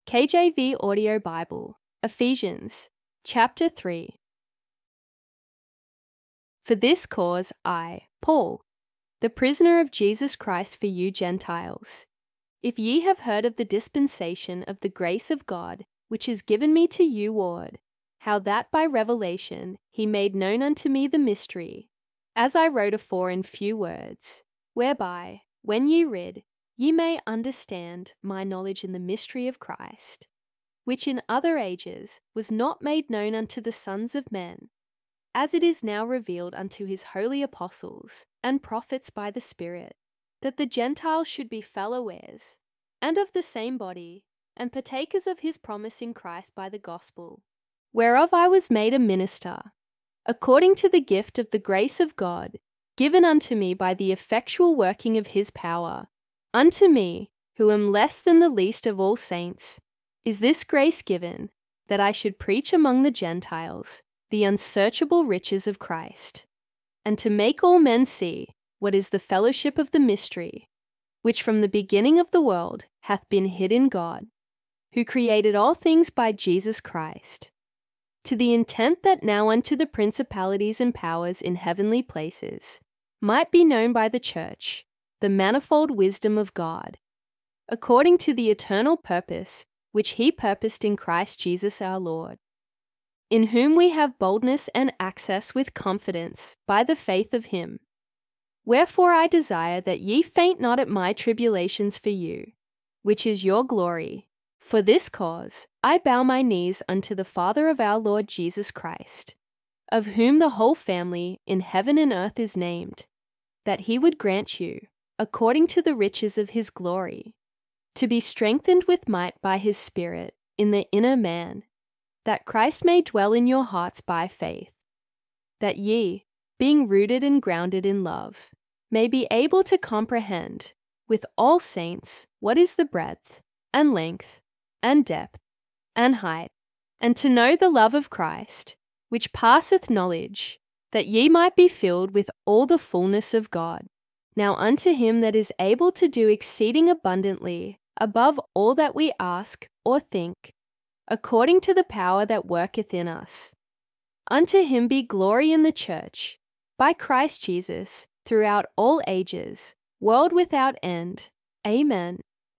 KJV Audio Bible, Ephesians, chapter 3. For this cause I, Paul, the prisoner of Jesus Christ for you Gentiles, if ye have heard of the dispensation of the grace of God, which is given me to you ward, how that by revelation he made known unto me the mystery, as I wrote afore in few words, whereby, when ye read, ye may understand my knowledge in the mystery of Christ, which in other ages was not made known unto the sons of men, as it is now revealed unto his holy apostles and prophets by the Spirit, that the Gentiles should be fellow heirs, and of the same body, and partakers of his promise in Christ by the gospel, whereof I was made a minister, according to the gift of the grace of God, given unto me by the effectual working of his power. Unto me, who am less than the least of all saints, is this grace given, that I should preach among the Gentiles the unsearchable riches of Christ, and to make all men see what is the fellowship of the mystery, which from the beginning of the world hath been hid in God, who created all things by Jesus Christ, to the intent that now unto the principalities and powers in heavenly places might be known by the church the manifold wisdom of God, according to the eternal purpose which he purposed in Christ Jesus our Lord, in whom we have boldness and access with confidence by the faith of him. Wherefore I desire that ye faint not at my tribulations for you, which is your glory. For this cause I bow my knees unto the Father of our Lord Jesus Christ, of whom the whole family in heaven and earth is named, that he would grant you, according to the riches of his glory, to be strengthened with might by his Spirit in the inner man, that Christ may dwell in your hearts by faith, that ye, being rooted and grounded in love, may be able to comprehend with all saints what is the breadth and length and depth and height, and to know the love of Christ, which passeth knowledge, that ye might be filled with all the fullness of God. Now unto him that is able to do exceeding abundantly above all that we ask or think, according to the power that worketh in us. Unto him be glory in the church, by Christ Jesus, throughout all ages, world without end. Amen.